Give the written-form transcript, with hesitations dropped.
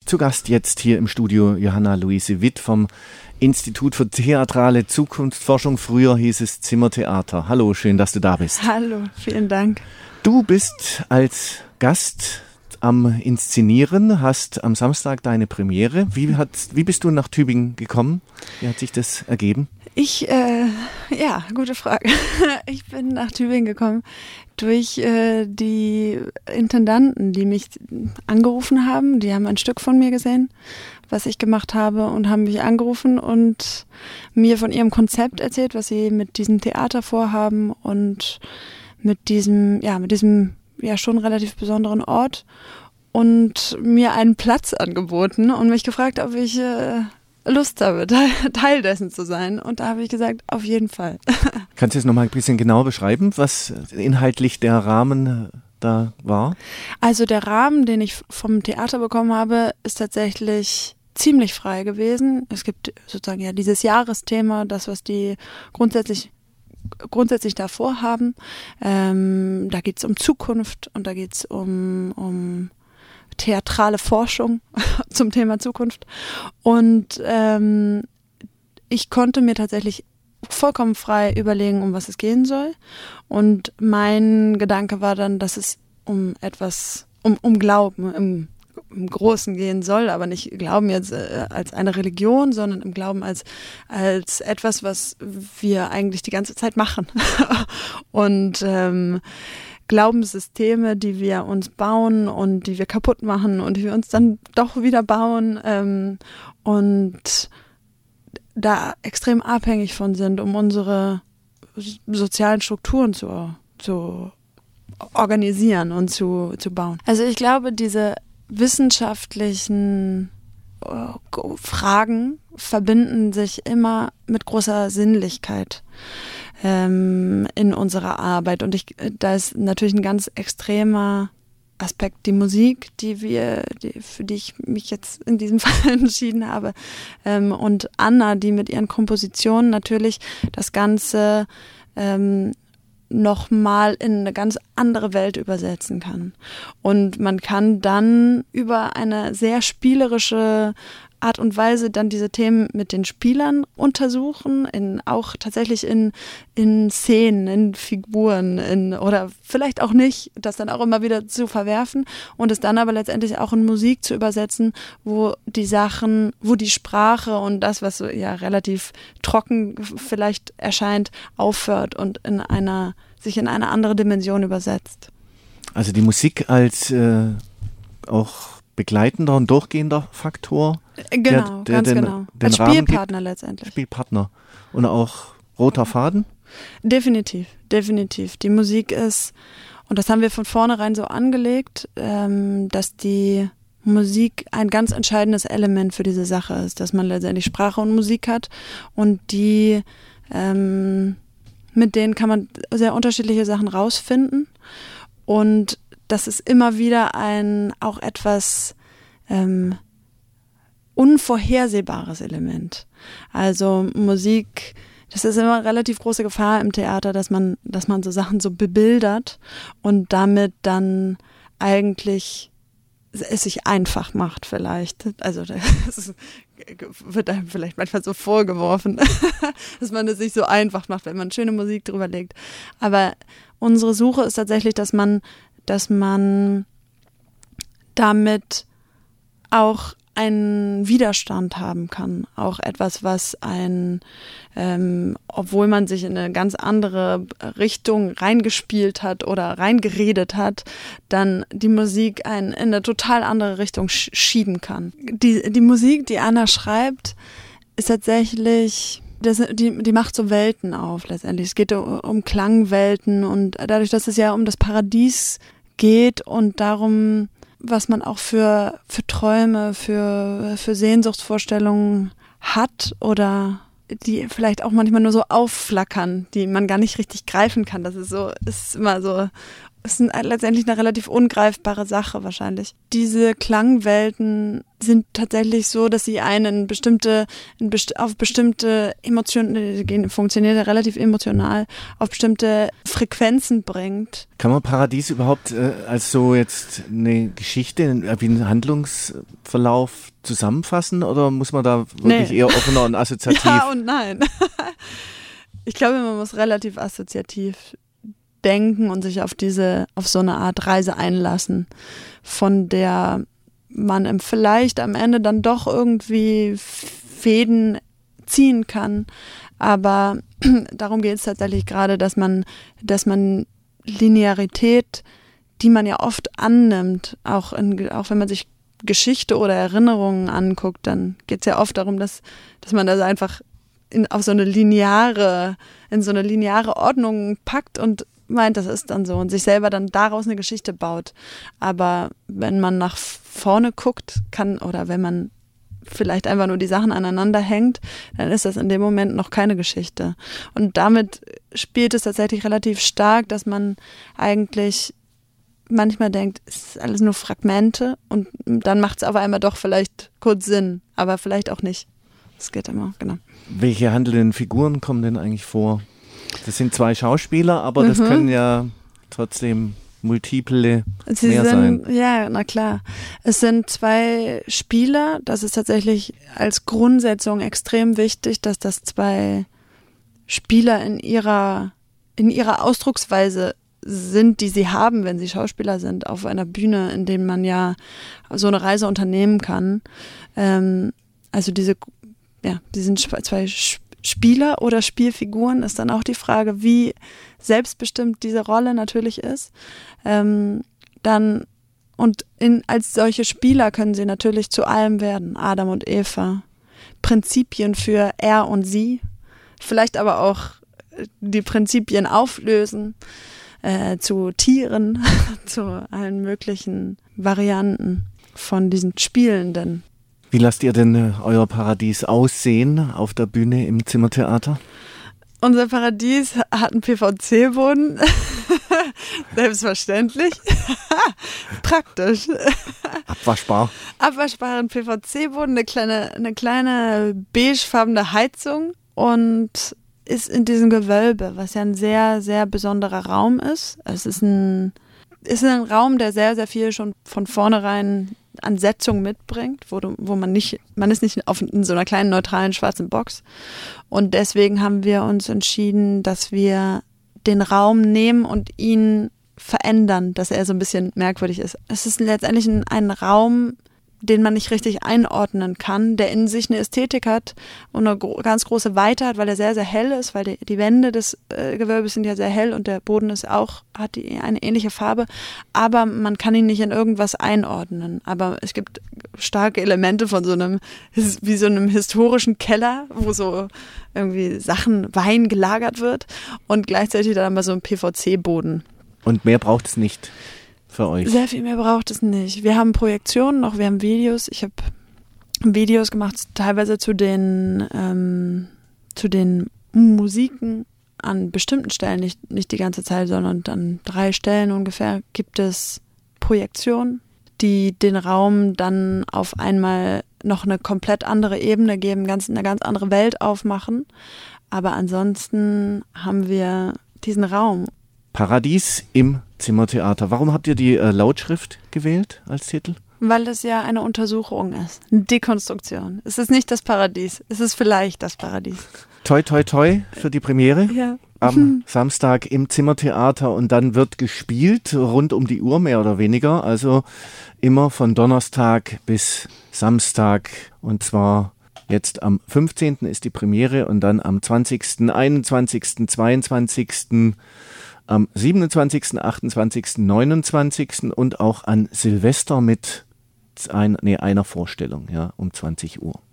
Zu Gast jetzt hier im Studio Johanna Luise Witt vom Institut für theatrale Zukunftsforschung. Früher hieß es Zimmertheater. Hallo, schön, dass du da bist. Hallo, vielen Dank. Du bist als Gast am Inszenieren, hast am Samstag deine Premiere. Wie bist du nach Tübingen gekommen? Wie hat sich das ergeben? Gute Frage. Ich bin nach Tübingen gekommen durch die Intendanten, die mich angerufen haben. Die haben ein Stück von mir gesehen, was ich gemacht habe, und haben mich angerufen und mir von ihrem Konzept erzählt, was sie mit diesem Theater vorhaben und mit diesem schon relativ besonderen Ort, und mir einen Platz angeboten und mich gefragt, ob ich Lust habe, Teil dessen zu sein. Und da habe ich gesagt, auf jeden Fall. Kannst du es nochmal ein bisschen genauer beschreiben, was inhaltlich der Rahmen da war? Also der Rahmen, den ich vom Theater bekommen habe, ist tatsächlich ziemlich frei gewesen. Es gibt sozusagen ja dieses Jahresthema, das, was die grundsätzlich davor haben. Da geht es um Zukunft und da geht es um theatrale Forschung zum Thema Zukunft. Und ich konnte mir tatsächlich vollkommen frei überlegen, um was es gehen soll. Und mein Gedanke war dann, dass es um Glauben im Großen gehen soll, aber nicht Glauben jetzt als eine Religion, sondern im Glauben als etwas, was wir eigentlich die ganze Zeit machen. Und Glaubenssysteme, die wir uns bauen und die wir kaputt machen und die wir uns dann doch wieder bauen und da extrem abhängig von sind, um unsere sozialen Strukturen zu organisieren und zu bauen. Also ich glaube, diese wissenschaftlichen Fragen verbinden sich immer mit großer Sinnlichkeit in unserer Arbeit. Und da ist natürlich ein ganz extremer Aspekt die Musik, für die ich mich jetzt in diesem Fall entschieden habe. Und Anna, die mit ihren Kompositionen natürlich das Ganze nochmal in eine ganz andere Welt übersetzen kann. Und man kann dann über eine sehr spielerische Art und Weise dann diese Themen mit den Spielern untersuchen, auch tatsächlich in Szenen, in Figuren, oder vielleicht auch nicht, das dann auch immer wieder zu verwerfen und es dann aber letztendlich auch in Musik zu übersetzen, wo die Sprache und das, was so ja relativ trocken vielleicht erscheint, aufhört und sich in eine andere Dimension übersetzt. Also die Musik als auch begleitender und durchgehender Faktor. Genau, der ganz genau. Den als Spielpartner letztendlich. Spielpartner. Und auch roter Faden? Definitiv. Die Musik ist, und das haben wir von vornherein so angelegt, dass die Musik ein ganz entscheidendes Element für diese Sache ist, dass man letztendlich Sprache und Musik hat und mit denen kann man sehr unterschiedliche Sachen rausfinden, und das ist immer wieder auch etwas unvorhersehbares Element. Also Musik, das ist immer eine relativ große Gefahr im Theater, dass man so Sachen so bebildert und damit dann eigentlich es sich einfach macht vielleicht. Also das wird einem vielleicht manchmal so vorgeworfen, dass man es sich so einfach macht, wenn man schöne Musik drüber legt. Aber unsere Suche ist tatsächlich, dass man damit auch einen Widerstand haben kann. Auch etwas, was obwohl man sich in eine ganz andere Richtung reingespielt hat oder reingeredet hat, dann die Musik in eine total andere Richtung schieben kann. Die Musik, die Anna schreibt, ist tatsächlich, die macht so Welten auf letztendlich. Es geht um Klangwelten, und dadurch, dass es ja um das Paradies geht und darum, was man auch für Träume, für Sehnsuchtsvorstellungen hat oder die vielleicht auch manchmal nur so aufflackern, die man gar nicht richtig greifen kann. Das ist immer so es ist letztendlich eine relativ ungreifbare Sache wahrscheinlich. Diese Klangwelten sind tatsächlich so, dass sie einen auf bestimmte Emotionen, funktioniert ja relativ emotional, auf bestimmte Frequenzen bringt. Kann man Paradies überhaupt als so jetzt eine Geschichte, wie einen Handlungsverlauf zusammenfassen oder muss man da wirklich eher offener und assoziativ? Ja und nein. Ich glaube, man muss relativ assoziativ denken und sich auf so eine Art Reise einlassen, von der man vielleicht am Ende dann doch irgendwie Fäden ziehen kann. Aber darum geht es tatsächlich gerade, dass man Linearität, die man ja oft annimmt, auch wenn man sich Geschichte oder Erinnerungen anguckt, dann geht es ja oft darum, dass man das einfach in so eine lineare Ordnung packt und meint, das ist dann so und sich selber dann daraus eine Geschichte baut. Aber wenn man nach vorne guckt, oder wenn man vielleicht einfach nur die Sachen aneinander hängt, dann ist das in dem Moment noch keine Geschichte. Und damit spielt es tatsächlich relativ stark, dass man eigentlich manchmal denkt, es ist alles nur Fragmente und dann macht es auf einmal doch vielleicht kurz Sinn, aber vielleicht auch nicht. Das geht immer, genau. Welche handelnden Figuren kommen denn eigentlich vor? Das sind 2 Schauspieler, aber das können ja trotzdem multiple sein. Ja, na klar. Es sind 2 Spieler. Das ist tatsächlich als Grundsetzung extrem wichtig, dass das 2 Spieler in ihrer Ausdrucksweise sind, die sie haben, wenn sie Schauspieler sind, auf einer Bühne, in dem man ja so eine Reise unternehmen kann. Also die sind 2 Spieler oder Spielfiguren, ist dann auch die Frage, wie selbstbestimmt diese Rolle natürlich ist. Als solche Spieler können sie natürlich zu allem werden. Adam und Eva. Prinzipien für er und sie. Vielleicht aber auch die Prinzipien auflösen zu Tieren, zu allen möglichen Varianten von diesen Spielenden. Wie lasst ihr denn euer Paradies aussehen auf der Bühne im Zimmertheater? Unser Paradies hat einen PVC-Boden. Selbstverständlich. Praktisch. Abwaschbaren PVC-Boden, eine kleine beigefarbene Heizung und ist in diesem Gewölbe, was ja ein sehr, sehr besonderer Raum ist. Es ist ein Raum, der sehr, sehr viel schon von vornherein an Setzung mitbringt, wo man ist nicht in so einer kleinen neutralen schwarzen Box. Und deswegen haben wir uns entschieden, dass wir den Raum nehmen und ihn verändern, dass er so ein bisschen merkwürdig ist. Es ist letztendlich ein Raum, den man nicht richtig einordnen kann, der in sich eine Ästhetik hat und eine ganz große Weite hat, weil er sehr, sehr hell ist, weil die Wände des Gewölbes sind ja sehr hell und der Boden hat eine ähnliche Farbe, aber man kann ihn nicht in irgendwas einordnen. Aber es gibt starke Elemente von so einem historischen Keller, wo so irgendwie Wein gelagert wird und gleichzeitig dann aber so ein PVC-Boden. Und mehr braucht es nicht für euch? Sehr viel mehr braucht es nicht. Wir haben Projektionen, wir haben Videos. Ich habe Videos gemacht, teilweise zu den Musiken an bestimmten Stellen, nicht die ganze Zeit, sondern an 3 Stellen ungefähr gibt es Projektionen, die den Raum dann auf einmal noch eine komplett andere Ebene geben, eine ganz andere Welt aufmachen. Aber ansonsten haben wir diesen Raum. Paradies im Zimmertheater. Warum habt ihr die Lautschrift gewählt als Titel? Weil es ja eine Untersuchung ist, eine Dekonstruktion. Es ist nicht das Paradies, es ist vielleicht das Paradies. Toi, toi, toi für die Premiere. Ja. Am Samstag im Zimmertheater und dann wird gespielt rund um die Uhr mehr oder weniger. Also immer von Donnerstag bis Samstag und zwar jetzt am 15. ist die Premiere und dann am 20., 21., 22., am 27., 28., 29. und auch an Silvester mit einer Vorstellung, ja, um 20 Uhr.